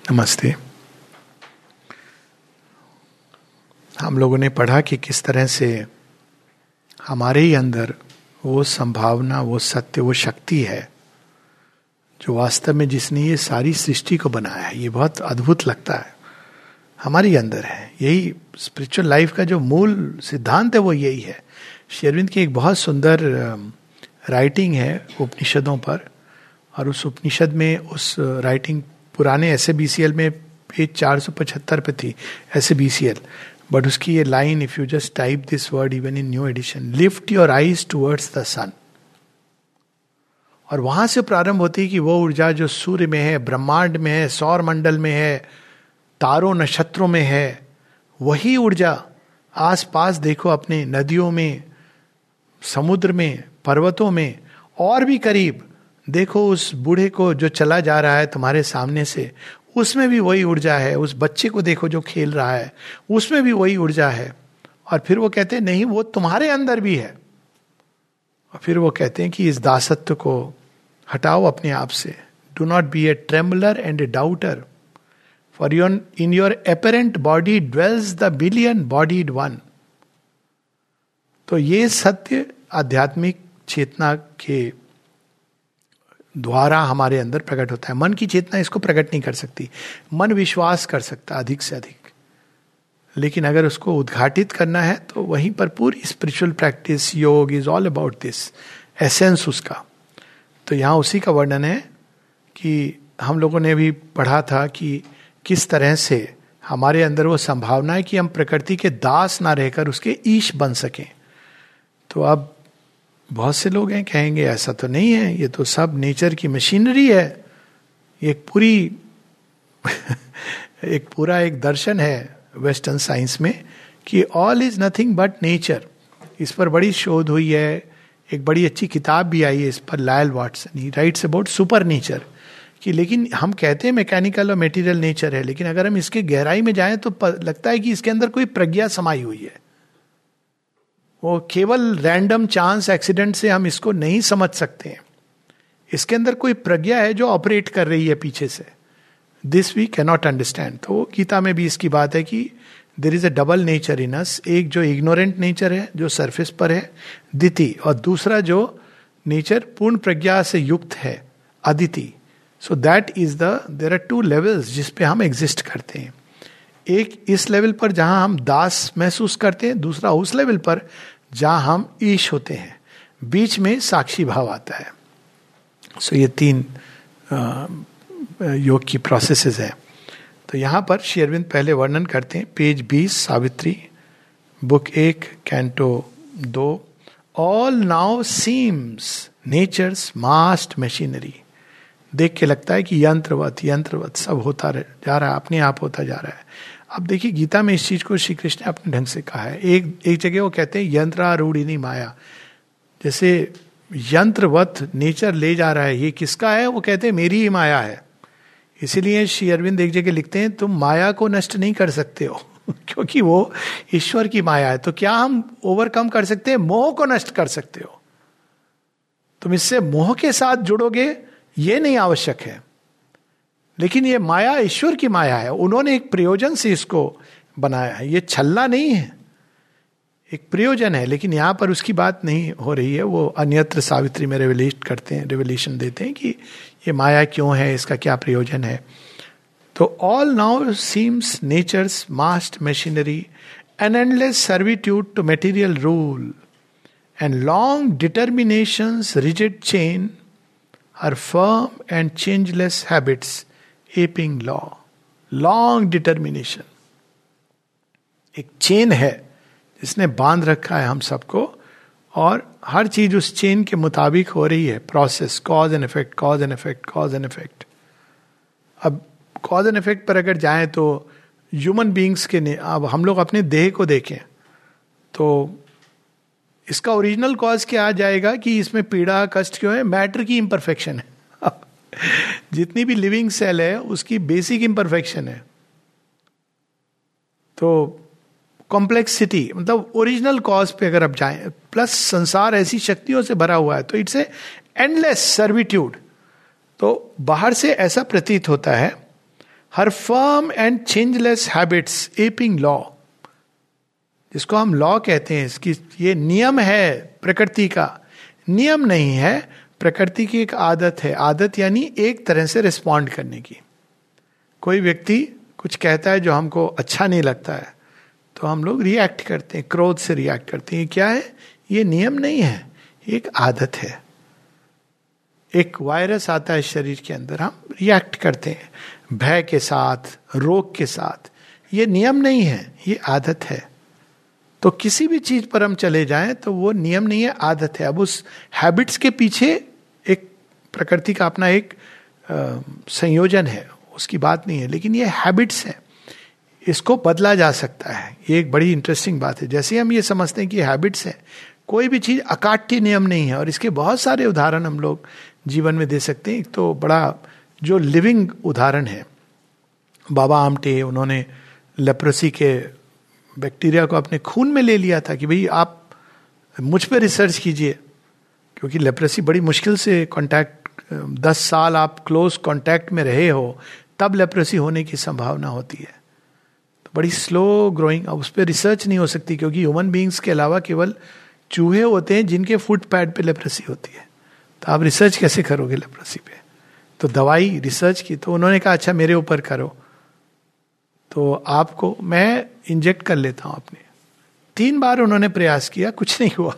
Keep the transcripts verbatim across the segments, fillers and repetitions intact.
नमस्ते। हम लोगों ने पढ़ा कि किस तरह से हमारे ही अंदर वो संभावना, वो सत्य, वो शक्ति है जो वास्तव में जिसने ये सारी सृष्टि को बनाया है। ये बहुत अद्भुत लगता है, हमारे अंदर है। यही स्पिरिचुअल लाइफ का जो मूल सिद्धांत है वो यही है। श्री अरविंद की एक बहुत सुंदर राइटिंग है उपनिषदों पर, और उस उपनिषद में उस राइटिंग पुराने ऐसे बी सी एल में पेज चार सौ पचहत्तर पे थी, ऐसे बी सी एल, बट उसकी ये line, if you just type this word even in new edition, lift your eyes towards the sun. और वहां से प्रारंभ होती है कि वो ऊर्जा जो सूर्य में है, ब्रह्मांड में है, सौर मंडल में है, तारों नक्षत्रों में है, वही ऊर्जा आस पास देखो अपने नदियों में, समुद्र में, पर्वतों में, और भी करीब देखो उस बूढ़े को जो चला जा रहा है तुम्हारे सामने से, उसमें भी वही ऊर्जा है। उस बच्चे को देखो जो खेल रहा है, उसमें भी वही ऊर्जा है। और फिर वो कहते हैं नहीं, वो तुम्हारे अंदर भी है। और फिर वो कहते हैं कि इस दासत्व को हटाओ अपने आप से। Do not be a trembler and a doubter, for your in your apparent body dwells the billion bodied one. तो ये सत्य आध्यात्मिक चेतना के द्वारा हमारे अंदर प्रकट होता है। मन की चेतना इसको प्रकट नहीं कर सकती। मन विश्वास कर सकता अधिक से अधिक, लेकिन अगर उसको उद्घाटित करना है तो वहीं पर पूरी spiritual practice, yoga is all about this, essence उसका। तो यहाँ उसी का वर्णन है कि हम लोगों ने भी पढ़ा था कि किस तरह से हमारे अंदर वो संभावना है कि हम प्रकृति के दास ना रहकर उसके ईश बन सकें। तो अब बहुत से लोग हैं कहेंगे ऐसा तो नहीं है, ये तो सब नेचर की मशीनरी है। एक पूरी एक पूरा एक दर्शन है वेस्टर्न साइंस में कि all is nothing but nature. इस पर बड़ी शोध हुई है, एक बड़ी अच्छी किताब भी आई है इस पर, Lyall Watson, he writes about super nature. कि लेकिन हम कहते हैं मैकेनिकल और मेटीरियल नेचर है, लेकिन अगर हम इसके गहराई में जाएं तो लगता है कि इसके अंदर कोई प्रज्ञा समाई हुई है। वो केवल रैंडम चांस एक्सीडेंट से हम इसको नहीं समझ सकते हैं। इसके अंदर कोई प्रज्ञा है जो ऑपरेट कर रही है पीछे से। This we can not understand. तो गीता में भी इसकी बात है कि there is a double nature in us. एक जो इग्नोरेंट नेचर है जो सरफेस पर है, दिति, और दूसरा जो नेचर पूर्ण प्रज्ञा से युक्त है, Aditi. So that is the, there are two levels जिस पे हम एग्जिस्ट करते हैं। एक इस लेवल पर जहां हम दास महसूस करते हैं, दूसरा उस लेवल पर जहां हम ईश होते हैं। बीच में साक्षी भाव आता है। सो ये तीन आ, योग की प्रोसेसेस है। तो यहां पर श्री अरविंद पहले वर्णन करते हैं, पेज बीस, सावित्री, बुक एक, कैंटो दो। All now seems nature's massed machinery. देख के लगता है कि यंत्रवत यंत्रवत सब होता जा रहा है, अपने आप होता जा रहा है। अब देखिए गीता में इस चीज को श्री कृष्ण ने अपने ढंग से कहा है। एक एक जगह वो कहते हैं यंत्रारूढ़िनी माया, जैसे यंत्रवत नेचर ले जा रहा है। ये किसका है? वो कहते हैं मेरी ही माया है। इसीलिए श्री अरविंद एक जगह लिखते हैं तुम माया को नष्ट नहीं कर सकते हो क्योंकि वो ईश्वर की माया है। तो क्या हम ओवरकम कर सकते हैं? मोह को नष्ट कर सकते हो। तुम इससे मोह के साथ जुड़ोगे ये नहीं आवश्यक है, लेकिन ये माया ईश्वर की माया है। उन्होंने एक प्रयोजन से इसको बनाया है, ये छलना नहीं है, एक प्रयोजन है। लेकिन यहां पर उसकी बात नहीं हो रही है। वो अन्यत्र सावित्री में रेवलेट करते हैं, रेवलेशन देते हैं कि ये माया क्यों है, इसका क्या प्रयोजन है। तो all now seems nature's massed machinery, an endless servitude to material rule, and long determinations rigid chain, her firm and changeless habits aping law. Long determination एक चेन है जिसने बांध रखा है हम सबको, और हर चीज उस चेन के मुताबिक हो रही है। Process, cause and effect, cause and effect, cause and effect. अब कॉज एंड इफेक्ट पर अगर जाएं तो ह्यूमन बींग्स के ने, अब हम लोग अपने देह को देखें तो इसका ओरिजिनल कॉज क्या आ जाएगा कि इसमें पीड़ा कष्ट क्यों है? मैटर की इम्परफेक्शन है। जितनी भी लिविंग सेल है उसकी बेसिक इम्परफेक्शन है। तो कॉम्प्लेक्सिटी, मतलब ओरिजिनल कॉज पे अगर आप जाएं, प्लस संसार ऐसी शक्तियों से भरा हुआ है, तो इट्स ए एंडलेस सर्विट्यूड। तो बाहर से ऐसा प्रतीत होता है, her firm and changeless habits aping law, जिसको हम लॉ कहते हैं, इसकी ये नियम है प्रकृति का, नियम नहीं है, प्रकृति की एक आदत है। आदत यानी एक तरह से रिस्पॉन्ड करने की। कोई व्यक्ति कुछ कहता है जो हमको अच्छा नहीं लगता है, तो हम लोग रिएक्ट करते हैं, क्रोध से रिएक्ट करते हैं। क्या है? ये नियम नहीं है, एक आदत है। एक वायरस आता है शरीर के अंदर, हम रिएक्ट करते हैं भय के साथ, रोग के साथ। ये नियम नहीं है, ये आदत है। तो किसी भी चीज पर हम चले जाएं तो वो नियम नहीं है, आदत है। अब उस हैबिट्स के पीछे एक प्रकृति का अपना एक आ, संयोजन है, उसकी बात नहीं है, लेकिन ये हैबिट्स है, इसको बदला जा सकता है। ये एक बड़ी इंटरेस्टिंग बात है। जैसे हम ये समझते हैं कि हैबिट्स है, कोई भी चीज अकाट्य नियम नहीं है, और इसके बहुत सारे उदाहरण हम लोग जीवन में दे सकते हैं। एक तो बड़ा जो लिविंग उदाहरण है, बाबा आमटे, उन्होंने लेप्रोसी के बैक्टीरिया को अपने खून में ले लिया था कि भाई आप मुझ पे रिसर्च कीजिए, क्योंकि लेप्रोसी बड़ी मुश्किल से कांटेक्ट, दस साल आप क्लोज कांटेक्ट में रहे हो तब लेप्रोसी होने की संभावना होती है। तो बड़ी स्लो ग्रोइंग, अब उस पर रिसर्च नहीं हो सकती, क्योंकि ह्यूमन बीइंग्स के अलावा केवल चूहे होते हैं जिनके फुट पैड पे लेप्रोसी होती है। तो आप रिसर्च कैसे करोगे लेप्रोसी पे? तो दवाई रिसर्च की, तो उन्होंने कहा अच्छा मेरे ऊपर करो, तो आपको मैं इंजेक्ट कर लेता हूं अपने। तीन बार उन्होंने प्रयास किया, कुछ नहीं हुआ।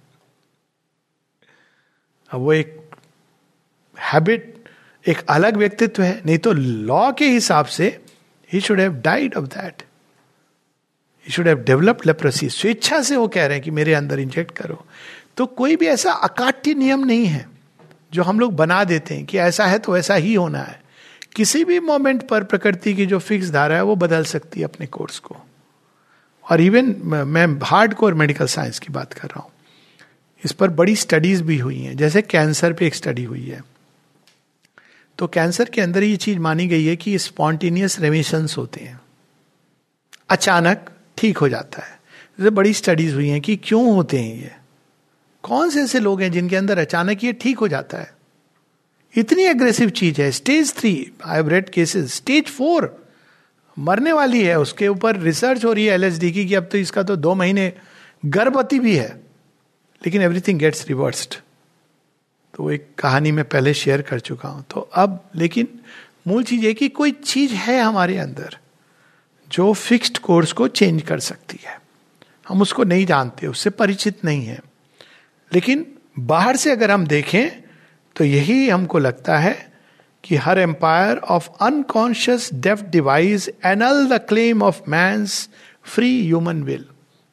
अब वो एक हैबिट, एक अलग व्यक्तित्व है, नहीं तो लॉ के हिसाब से he should have died of that, he should have developed leprosy. स्वेच्छा से वो कह रहे हैं कि मेरे अंदर इंजेक्ट करो। तो कोई भी ऐसा अकाट्य नियम नहीं है जो हम लोग बना देते हैं कि ऐसा है तो ऐसा ही होना है। किसी भी मोमेंट पर प्रकृति की जो फिक्स धारा है वो बदल सकती है अपने कोर्स को। और इवन मैं हार्ड कोर मेडिकल साइंस की बात कर रहा हूं, इस पर बड़ी स्टडीज भी हुई हैं। जैसे कैंसर पे एक स्टडी हुई है, तो कैंसर के अंदर ये चीज मानी गई है कि स्पॉन्टेनियस रेमिशंस होते हैं, अचानक ठीक हो जाता है। जैसे बड़ी स्टडीज हुई हैं कि क्यों होते हैं ये, कौन से ऐसे लोग हैं जिनके अंदर अचानक ये ठीक हो जाता है। इतनी एग्रेसिव चीज है। Stage three, I have read cases, stage four मरने वाली है, उसके ऊपर रिसर्च हो रही है एलएसडी की कि अब तो इसका तो दो महीने, गर्भवती भी है, लेकिन एवरीथिंग गेट्स रिवर्स्ड। तो एक कहानी मैं पहले शेयर कर चुका हूं। तो अब लेकिन मूल चीज है कि कोई चीज है हमारे अंदर जो फिक्स्ड कोर्स को चेंज कर सकती है। हम उसको नहीं जानते, उससे परिचित नहीं है, लेकिन बाहर से अगर हम देखें तो यही हमको लगता है कि her empire of unconscious deft device annul the claim of man's free human will.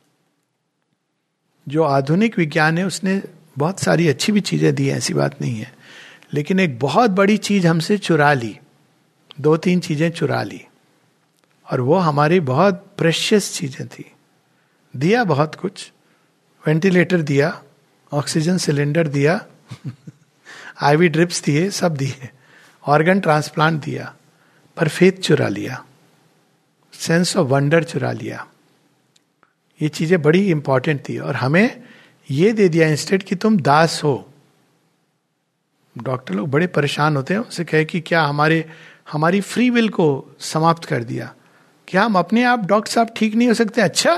जो आधुनिक विज्ञान है उसने बहुत सारी अच्छी भी चीजें दी हैं, ऐसी बात नहीं है, लेकिन एक बहुत बड़ी चीज हमसे चुरा ली, दो तीन चीजें चुरा ली, और वो हमारी बहुत प्रेशियस चीजें थी। दिया बहुत कुछ, वेंटिलेटर दिया, ऑक्सीजन सिलेंडर दिया, आईवी ड्रिप्स दिए, सब दिए, ऑर्गन ट्रांसप्लांट दिया, पर फेथ चुरा लिया, सेंस ऑफ वंडर चुरा लिया। ये चीजें बड़ी इंपॉर्टेंट थी, और हमें ये दे दिया इंस्टेड कि तुम दास हो। डॉक्टर लोग बड़े परेशान होते हैं, उनसे कहे कि क्या हमारे हमारी फ्री विल को समाप्त कर दिया, क्या हम अपने आप डॉक्टर साहब ठीक नहीं हो सकते? अच्छा,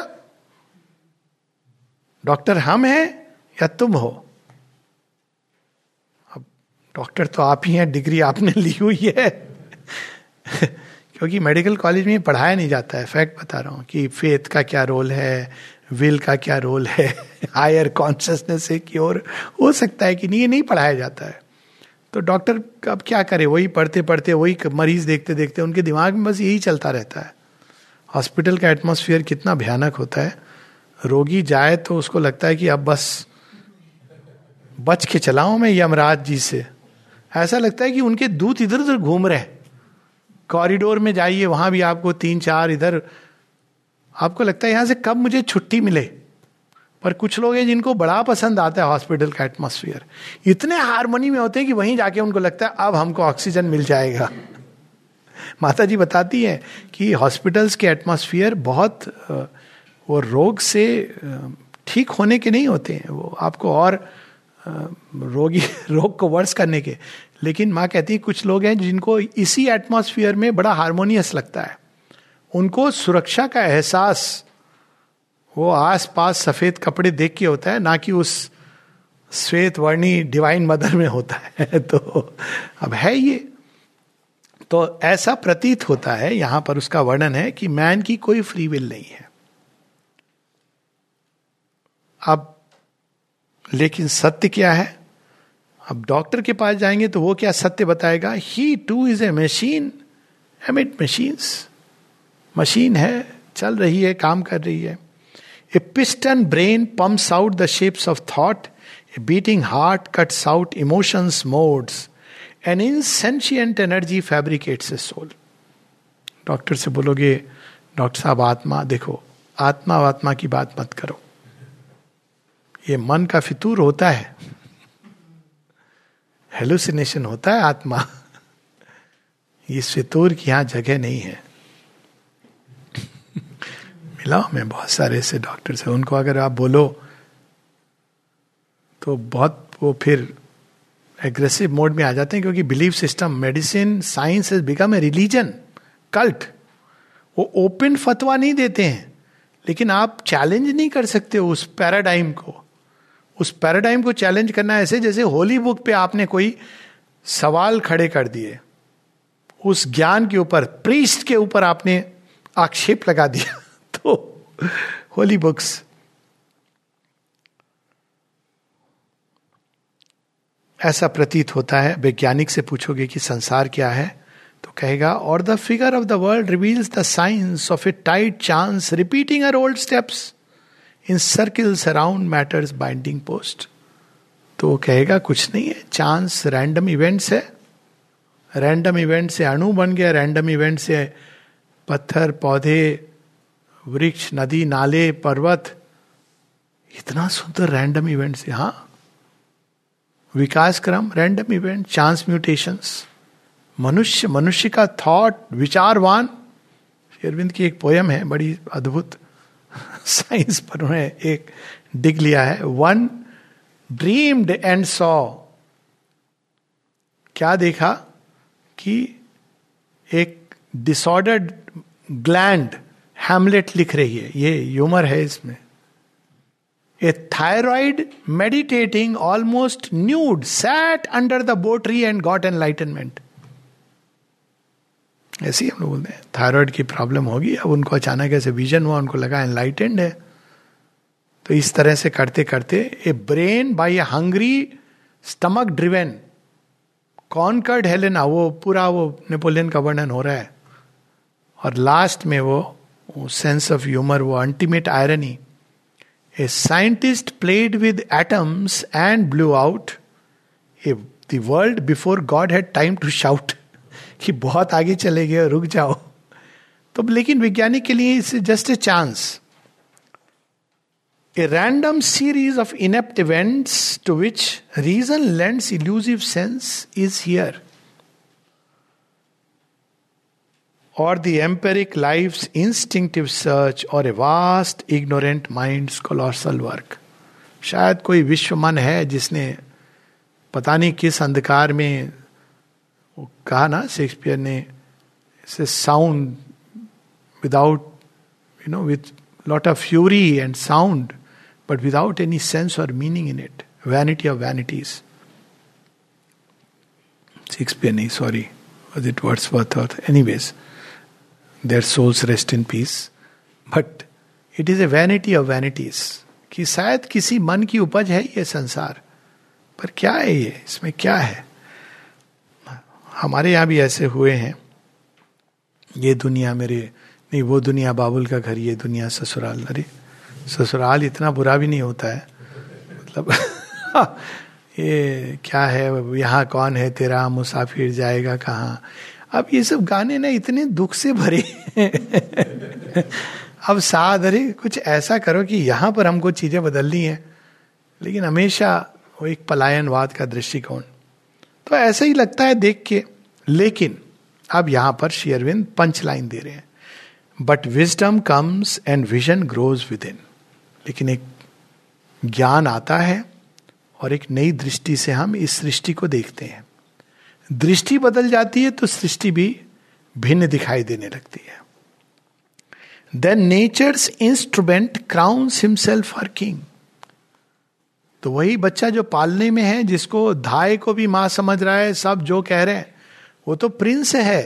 डॉक्टर हम हैं या तुम हो? अब डॉक्टर तो आप ही हैं, डिग्री आपने ली हुई है। क्योंकि मेडिकल कॉलेज में पढ़ाया नहीं जाता है। फैक्ट बता रहा हूं कि फेथ का क्या रोल है, विल का क्या रोल है, हायर कॉन्शियसनेस से की ओर हो सकता है कि नहीं, ये नहीं पढ़ाया जाता है। तो डॉक्टर अब क्या करे, वही पढ़ते पढ़ते, वही मरीज देखते देखते उनके दिमाग में बस यही चलता रहता है। हॉस्पिटल का एटमॉस्फेयर कितना भयानक होता है। रोगी जाए तो उसको लगता है कि अब बस बच के चलाऊं मैं यमराज जी से। ऐसा लगता है कि उनके दूत इधर उधर घूम रहे हैं। कॉरिडोर में जाइए, वहां भी आपको तीन चार, इधर आपको लगता है यहां से कब मुझे छुट्टी मिले। पर कुछ लोग हैं जिनको बड़ा पसंद आता है हॉस्पिटल का एटमॉस्फेयर, इतने हार्मनी में होते हैं कि वहीं जाके उनको लगता है अब हमको ऑक्सीजन मिल जाएगा। माता जी बताती हैं कि हॉस्पिटल्स के एटमॉस्फेयर बहुत वो रोग से ठीक होने के नहीं होते हैं, वो आपको और रोगी रोग को वर्स करने के। लेकिन माँ कहती है कुछ लोग हैं जिनको इसी एटमॉस्फेयर में बड़ा हार्मोनियस लगता है, उनको सुरक्षा का एहसास वो आस पास सफेद कपड़े देख के होता है, ना कि उस श्वेत वर्णी डिवाइन मदर में होता है। तो अब है ये, तो ऐसा प्रतीत होता है, यहां पर उसका वर्णन है कि मैन की कोई फ्री विल नहीं है। अब लेकिन सत्य क्या है? अब डॉक्टर के पास जाएंगे तो वो क्या सत्य बताएगा? He too is a machine amid machines, machine है, चल रही है, काम कर रही है। A piston brain pumps out the shapes of thought, a beating heart cuts out emotion's moods, an insentient energy fabricates a soul. Doctor से बोलोगे डॉक्टर साहब आत्मा देखो, आत्मा आत्मा की बात मत करो, ये मन का फितूर होता है, हेलुसिनेशन होता है आत्मा, इस फितूर की यहां जगह नहीं है। मिला हमें बहुत सारे ऐसे डॉक्टर से, उनको अगर आप बोलो तो बहुत वो फिर एग्रेसिव मोड में आ जाते हैं, क्योंकि belief system, medicine, science has become a religion, cult. वो ओपन फतवा नहीं देते हैं, लेकिन आप चैलेंज नहीं कर सकते उस पैराडाइम को। उस पैराडाइम को चैलेंज करना ऐसे जैसे होली बुक पे आपने कोई सवाल खड़े कर दिए, उस ज्ञान के ऊपर, प्रीस्ट के ऊपर आपने आक्षेप लगा दिया। तो होली बुक्स ऐसा प्रतीत होता है। वैज्ञानिक से पूछोगे कि संसार क्या है, तो कहेगा और the figure of the world reveals the science of a tight chance repeating her old steps in circles around matter's binding post. तो वो कहेगा कुछ नहीं है, चांस रैंडम इवेंट्स है, रैंडम इवेंट से अणु बन गया, रैंडम इवेंट से पत्थर, पौधे, वृक्ष, नदी, नाले, पर्वत, इतना सुंदर रैंडम इवेंट से। हाँ, विकास क्रम रैंडम इवेंट, चांस म्यूटेशंस। मनुष्य, मनुष्य का थॉट, विचारवान। अरविंद की एक पोयम है बड़ी अद्भुत, साइंस पर उन्होंने एक डिग लिया है। वन ड्रीम्ड एंड सॉ, क्या देखा कि एक डिसऑर्डर्ड ग्लैंड, हैमलेट लिख रही है, ये ह्यूमर है इसमें। A thyroid meditating almost nude sat under the bo tree and got enlightenment. ऐसे ही हम लोग बोलते हैं थायराइड की प्रॉब्लम होगी, अब उनको अचानक ऐसे विजन हुआ, उनको लगा एनलाइटेंड है। तो इस तरह से करते करते a brain by a hungry stomach driven conquered Helena, वो पूरा वो नेपोलियन का वर्णन हो रहा है। और लास्ट में वो सेंस ऑफ ह्यूमर, वो ultimate irony. A scientist played with atoms and blew out a the world before God had time to shout, कि बहुत आगे चले गए, रुक जाओ। तो लेकिन वैज्ञानिक के लिए it's just a chance, a random series of inept events to which reason lends illusive sense is here, or the empiric life's instinctive search, or a vast ignorant mind's colossal work. शायद कोई विश्व मन है जिसने पता नहीं किस अंधकार में, वो कहा ना शेक्सपियर ने, it's a sound without you know with lot of fury and sound but without any sense और meaning in it, vanity of vanities. Shakespeare नहीं, सॉरी, वाज इट वर्ड्सवर्थ और anyways, their souls rest in peace, but it is a vanity of vanities, कि शायद किसी मन की उपज है ये संसार, पर क्या है ये, इसमें क्या है। हमारे यहाँ भी ऐसे हुए हैं, ये दुनिया मेरे नहीं, वो दुनिया बाबुल का घर, ये दुनिया ससुराल। अरे ससुराल इतना बुरा भी नहीं होता है, मतलब ये क्या है, यहाँ कौन है तेरा, मुसाफिर जाएगा कहाँ। अब ये सब गाने ना इतने दुख से भरे अब साथ, अरे कुछ ऐसा करो कि यहां पर हमको चीजें बदलनी है, लेकिन हमेशा वो एक पलायनवाद का दृष्टिकोण, तो ऐसा ही लगता है देख के। लेकिन अब यहां पर श्री अरविंद पंच लाइन दे रहे हैं, but wisdom comes and vision grows within. लेकिन एक ज्ञान आता है और एक नई दृष्टि से हम इस सृष्टि को देखते हैं। दृष्टि बदल जाती है तो सृष्टि भी भिन्न दिखाई देने लगती है. Then nature's instrument crowns himself her king. तो वही बच्चा जो पालने में है, जिसको धाय को भी मां समझ रहा है, सब जो कह रहे हैं, वो तो प्रिंस है.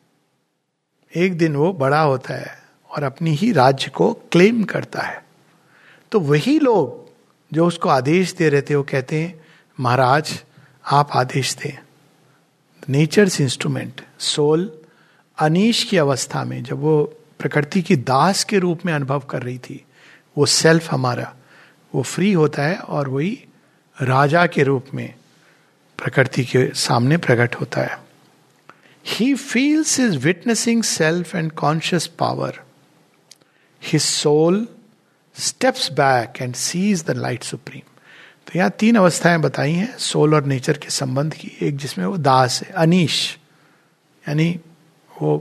एक दिन वो बड़ा होता है और अपनी ही राज्य को क्लेम करता है. तो वही लोग जो उसको आदेश दे रहे थे, वो कहते हैं महाराज आप आदेश दें. नेचर्स इंस्ट्रूमेंट, सोल अनीश की अवस्था में जब वो प्रकृति की दास के रूप में अनुभव कर रही थी, वो सेल्फ हमारा वो फ्री होता है और वही राजा के रूप में प्रकृति के सामने प्रकट होता है. He feels his witnessing self and conscious power. His soul steps back and sees the light supreme. तो यहाँ तीन अवस्थाएं बताई हैं सोल और नेचर के संबंध की. एक जिसमें वो दास है, अनीश, यानी वो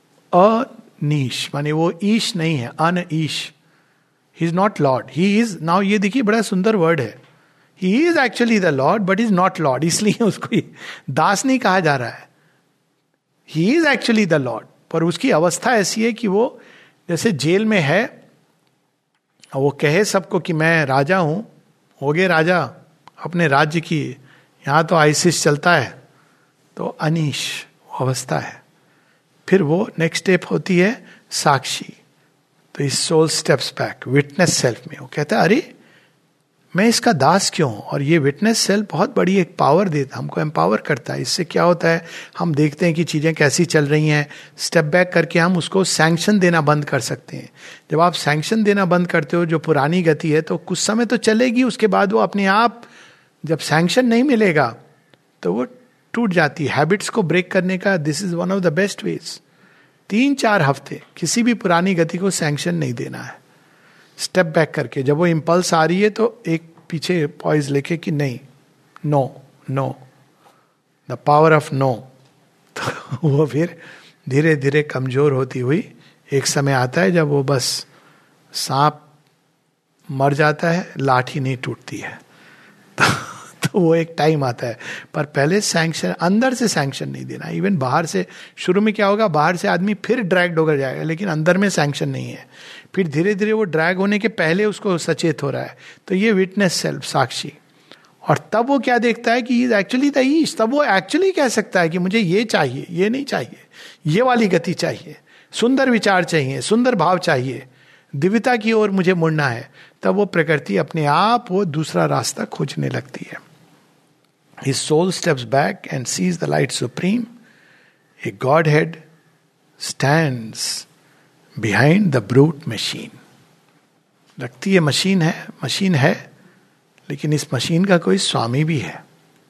अनीश, माने वो ईश नहीं है, अन ईश. He is not lord, he is now. ये देखिए बड़ा सुंदर वर्ड है. He is actually the lord but is not lord, इसलिए उसको दास नहीं कहा जा रहा है. He is actually the lord, पर उसकी अवस्था ऐसी है कि वो जैसे जेल में है, वो कहे सबको कि मैं राजा हूं, हो गए राजा अपने राज्य की, यहां तो आइसिस चलता है. तो अनीश वो अवस्था है. फिर वो नेक्स्ट स्टेप होती है साक्षी. तो इस soul steps back witness self में. वो कहता है अरे मैं इसका दास क्यों हूं. और ये विटनेस सेल्फ बहुत बड़ी एक पावर देता, हमको एम्पावर करता है. इससे क्या होता है, हम देखते हैं कि चीजें कैसी चल रही हैं, स्टेप बैक करके हम उसको सैंक्शन देना बंद कर सकते हैं. जब आप सैंक्शन देना बंद करते हो जो पुरानी गति है, तो कुछ समय तो चलेगी, उसके बाद वो अपने आप, जब सैंक्शन नहीं मिलेगा तो वो टूट जाती है. हैबिट्स को ब्रेक करने का this is one of the best ways. तीन चार हफ्ते किसी भी पुरानी गति को सैंक्शन नहीं देना है. स्टेप बैक करके जब वो इम्पल्स आ रही है तो एक पीछे पॉइज लेके कि नहीं, no no, the power of no. तो वो फिर धीरे धीरे कमजोर होती हुई एक समय आता है जब वो बस सांप मर जाता है, लाठी नहीं टूटती है. तो, तो वो एक टाइम आता है. पर पहले सैंक्शन, अंदर से सैंक्शन नहीं देना. इवन बाहर से, शुरू में क्या होगा, बाहर से आदमी फिर ड्रैग्ड होकर जाएगा, लेकिन अंदर में सैंक्शन नहीं है. फिर धीरे धीरे वो ड्रैग होने के पहले उसको सचेत हो रहा है. तो ये विटनेस सेल्फ, साक्षी. और तब वो क्या देखता है कि इज एक्चुअली द ईश. तब वो एक्चुअली कह सकता है कि मुझे ये चाहिए, ये नहीं चाहिए, ये वाली गति चाहिए, सुंदर विचार चाहिए, सुंदर भाव चाहिए, दिव्यता की ओर मुझे मुड़ना है. तब वो प्रकृति अपने आप वो दूसरा रास्ता खोजने लगती है. His soul steps back and sees the light supreme. A Godhead stands behind the brute machine. लगती है मशीन है, मशीन है, लेकिन इस मशीन का कोई स्वामी भी है.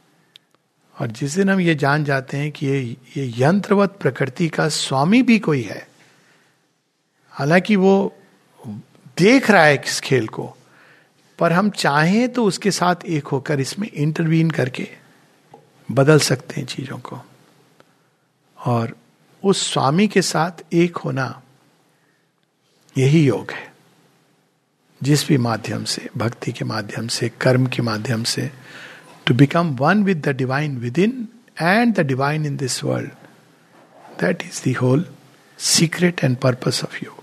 और जिस दिन हम ये जान जाते हैं कि ये ये यंत्रवत प्रकृति का स्वामी भी कोई है, हालांकि वो देख रहा है इस खेल को, पर हम चाहें तो उसके साथ एक होकर इसमें इंटरवीन करके बदल सकते हैं चीजों को. और उस स्वामी के साथ एक होना, यही योग है. जिस भी माध्यम से, भक्ति के माध्यम से, कर्म के माध्यम से, to become one with the divine within and the divine in this world. That is the whole secret and purpose of योग.